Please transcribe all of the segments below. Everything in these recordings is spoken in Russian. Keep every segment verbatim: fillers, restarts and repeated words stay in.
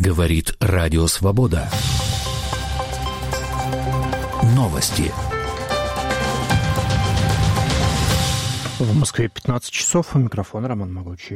Говорит Радио Свобода. Новости. В Москве пятнадцать часов. У микрофона Роман Могучий.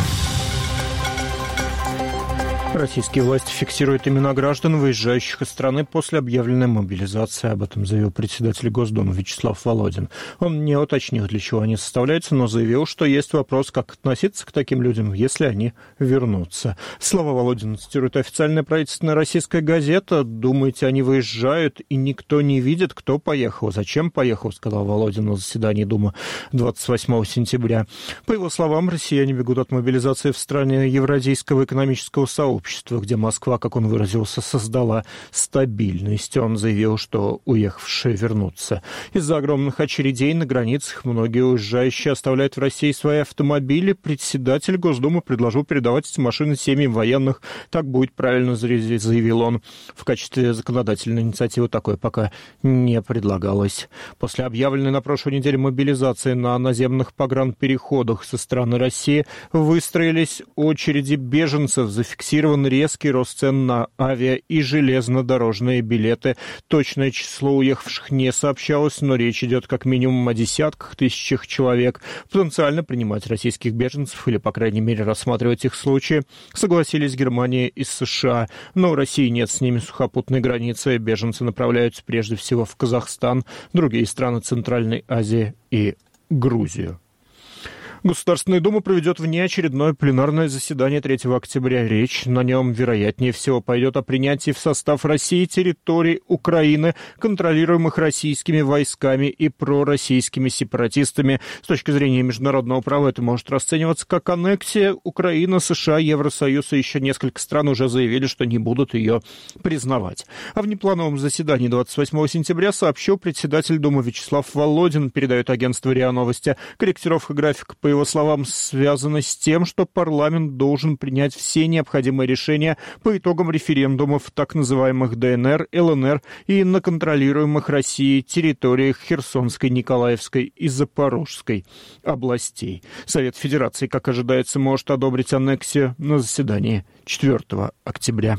Российские власти фиксируют имена граждан, выезжающих из страны после объявленной мобилизации. Об этом заявил председатель Госдумы Вячеслав Володин. Он не уточнил, для чего они составляются, но заявил, что есть вопрос, как относиться к таким людям, если они вернутся. Слова Володина цитирует официальная правительственная российская газета. «Думаете, они выезжают, и никто не видит, кто поехал? Зачем поехал?» — сказал Володин на заседании Думы двадцать восьмого сентября. По его словам, россияне бегут от мобилизации в стране Евразийского экономического сообщества, где Москва, как он выразился, создала стабильность. Он заявил, что уехавшие вернутся. Из-за огромных очередей на границах многие уезжающие оставляют в России свои автомобили. Председатель Госдумы предложил передавать эти машины семьям военных. Так будет правильно, заявил он. В качестве законодательной инициативы такое пока не предлагалось. После объявленной на прошлой неделе мобилизации на наземных погранпереходах со стороны России выстроились очереди беженцев, зафиксированы резкий рост цен на авиа- и железнодорожные билеты. Точное число уехавших не сообщалось, но речь идет как минимум о десятках тысячах человек. Потенциально принимать российских беженцев или, по крайней мере, рассматривать их случаи согласились Германия и США. Но у России нет с ними сухопутной границы. Беженцы направляются прежде всего в Казахстан, другие страны Центральной Азии и Грузию. Государственная Дума проведет внеочередное пленарное заседание третьего октября. Речь на нем, вероятнее всего, пойдет о принятии в состав России территорий Украины, контролируемых российскими войсками и пророссийскими сепаратистами. С точки зрения международного права это может расцениваться как аннексия. Украина, США, Евросоюз и еще несколько стран уже заявили, что не будут ее признавать. О внеплановом заседании двадцать восьмого сентября сообщил председатель Думы Вячеслав Володин, передает агентство РИА Новости. Корректировка графика, по его словам, связано с тем, что парламент должен принять все необходимые решения по итогам референдумов в так называемых ДНР, ЛНР и на контролируемых Россией территориях Херсонской, Николаевской и Запорожской областей. Совет Федерации, как ожидается, может одобрить аннексию на заседании четвёртого октября.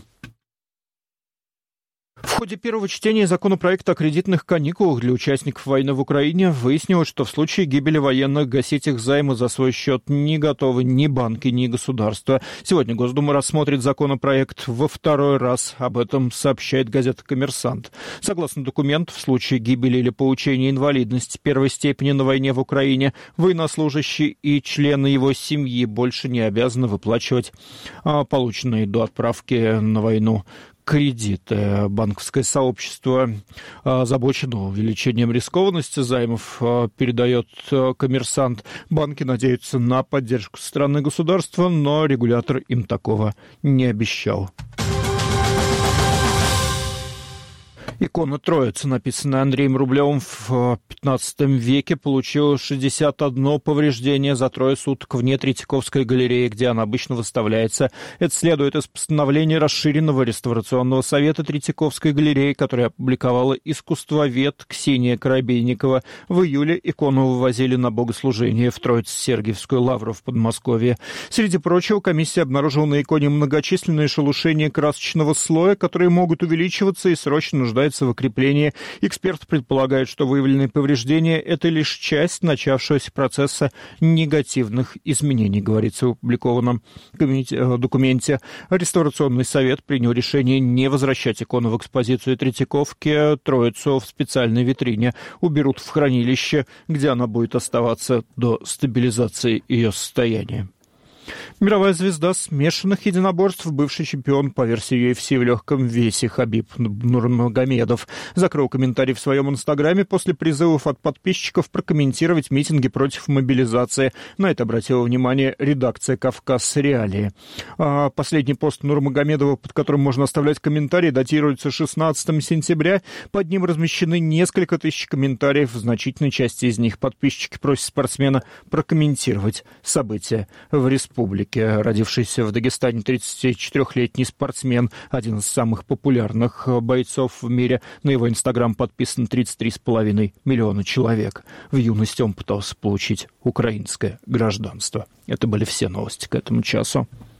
В ходе первого чтения законопроекта о кредитных каникулах для участников войны в Украине выяснилось, что в случае гибели военных гасить их займы за свой счет не готовы ни банки, ни государство. Сегодня Госдума рассмотрит законопроект во второй раз. Об этом сообщает газета «Коммерсант». Согласно документу, в случае гибели или получения инвалидности первой степени на войне в Украине военнослужащий и члены его семьи больше не обязаны выплачивать а, полученные до отправки на войну кредиты. Банковское сообщество озабочено увеличением рискованности займов, передает «Коммерсант». Банки надеются на поддержку со стороны государства, но регулятор им такого не обещал. Икона Троицы, написанная Андреем Рублевым в пятнадцатом веке, получила шестьдесят одно повреждение за трое суток вне Третьяковской галереи, где она обычно выставляется. Это следует из постановления расширенного реставрационного совета Третьяковской галереи, которое опубликовала искусствовед Ксения Коробейникова. В июле икону вывозили на богослужение в Троице-Сергиевскую лавру в Подмосковье. Среди прочего, комиссия обнаружила на иконе многочисленные шелушения красочного слоя, которые могут увеличиваться и срочно нуждаются в укреплении. Эксперт предполагает, что выявленные повреждения – это лишь часть начавшегося процесса негативных изменений, говорится в опубликованном документе. Реставрационный совет принял решение не возвращать икону в экспозицию Третьяковки. Троицу в специальной витрине уберут в хранилище, где она будет оставаться до стабилизации ее состояния. Мировая звезда смешанных единоборств, бывший чемпион по версии ю эф си в легком весе Хабиб Нурмагомедов, закрыл комментарий в своем инстаграме после призывов от подписчиков прокомментировать митинги против мобилизации. На это обратила внимание редакция «Кавказ Реалии». А последний пост Нурмагомедова, под которым можно оставлять комментарии, датируется шестнадцатого сентября. Под ним размещены несколько тысяч комментариев. В значительной части из них подписчики просят спортсмена прокомментировать события в республике. Родившийся в Дагестане тридцатичетырёхлетний спортсмен, один из самых популярных бойцов в мире. На его инстаграм подписано тридцать три с половиной миллиона человек. В юности он пытался получить украинское гражданство. Это были все новости к этому часу.